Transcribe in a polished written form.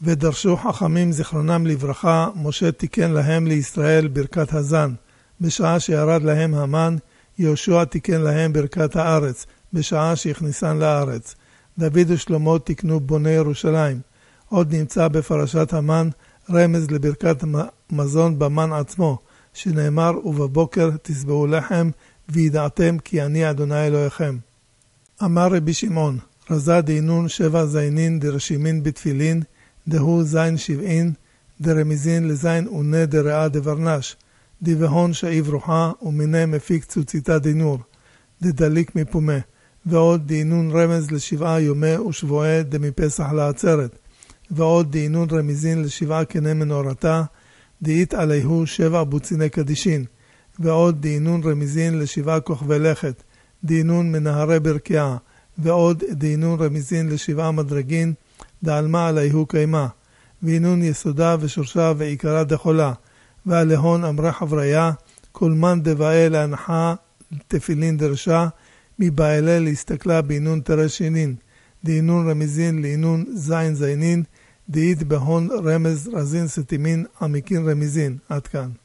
ודרשו חכמים זכרונם לברכה, משה תיקן להם לישראל ברכת הזן. בשעה שירד להם המן, יהושע תיקן להם ברכת הארץ, בשעה שהכניסן לארץ. דוד ושלמה תיקנו בוני ירושלים. עוד נמצא בפרשת המן רמז לברכת מזון במן עצמו, שנאמר ובבוקר תשבעו לחם וידעתם כי אני אדוני אלוהיכם. אמר רבי שמעון, רזה דינון 7 זיינין דרשימין בתפילין, דהו זין 70, דרמיזין לזין עונה דרעה דברנש, דיבהון שאיב רוחה ומיני מפיק צוציתה דינור, דדליק מפומה, ועוד דינון רמז ל7 יומי ושבועי דמפסח לעצרת, ועוד דינון רמיזין ל7 קני מנורתה, דאית עליהו 7 בוציני קדישין, ועוד דינון רמיזין ל7 כוכבי לכת, דינון מנהרי ברקיעה, ועוד דינון רמיזין ל7 מדרגין, דעלמה עליהו קיימה, וינון יסודה ושורשה ועיקרה דחולה, ועליהון אמרה חבריה, כל מן דבאה להנחה תפילין דרשה, מבעלה להסתכלה בינון תרשינין, דינון רמיזין לאינון זין זינין, דאית בהון רמז רזין סתימין עמיקין רמיזין. עד כאן.